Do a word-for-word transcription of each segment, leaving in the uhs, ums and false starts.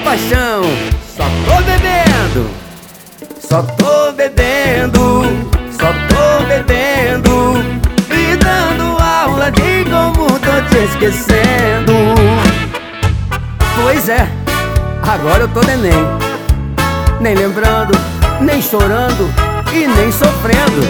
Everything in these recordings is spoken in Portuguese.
paixão. Só tô bebendo, só tô bebendo, só tô bebendo e dando aula de como tô te esquecendo. Pois é, agora eu tô neném, nem lembrando, nem chorando e nem sofrendo.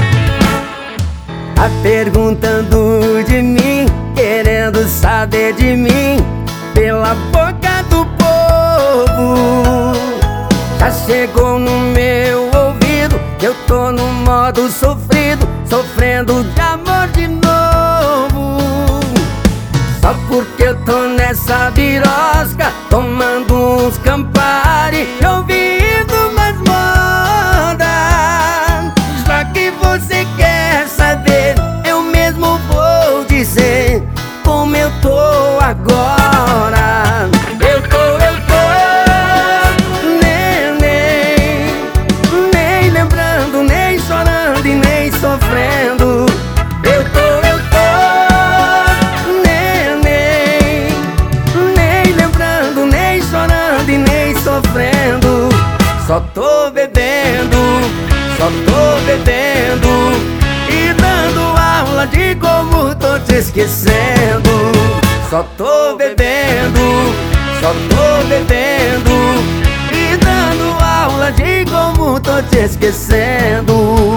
Tá perguntando de mim, querendo saber de mim pela boca do povo. Já chegou no meu ouvido que eu tô no modo sofrido, sofrendo de amor de novo. Só porque eu tô nessa birosca, tomando uns Campari e ouvindo umas modas. Já que você quer saber, eu mesmo vou dizer como eu tô agora. Eu tô, eu tô neném, nem lembrando, nem chorando e nem sofrendo. Eu tô, eu tô neném, nem lembrando, nem chorando e nem sofrendo. Só tô bebendo, só tô bebendo e dando aula de como tô te esquecendo. Só tô bebendo, só tô bebendo e dando aula de como tô te esquecendo.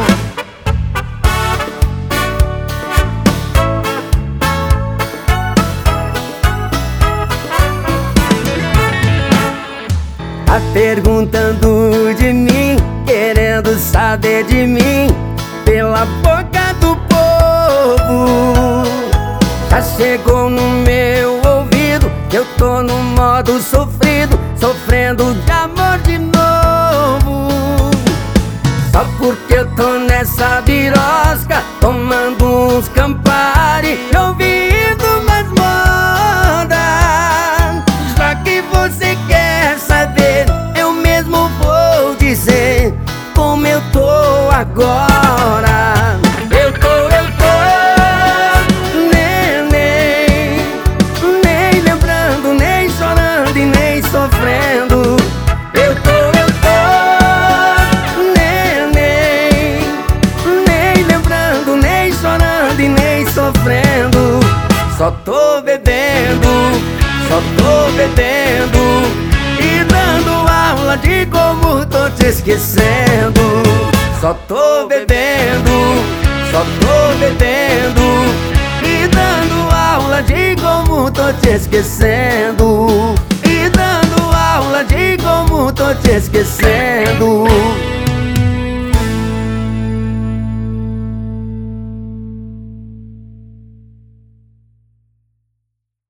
Tá perguntando de mim, querendo saber de mim pela boca do povo. Já chegou no meu ouvido que eu tô no modo sofrido, sofrendo de amor de novo. Só porque eu tô nessa birosca, tomando uns Campari e ouvindo umas modas. Já que você quer saber, eu mesmo vou dizer como eu tô agora. Eu tô, eu tô neném, nem lembrando, nem chorando e nem sofrendo. Eu tô, eu tô neném, nem lembrando, nem chorando e nem sofrendo. Só tô bebendo, só tô bebendo e dando aula de como tô te esquecendo. Só tô bebendo, só tô bebendo e dando aula de como tô te esquecendo. E dando aula de como tô te esquecendo.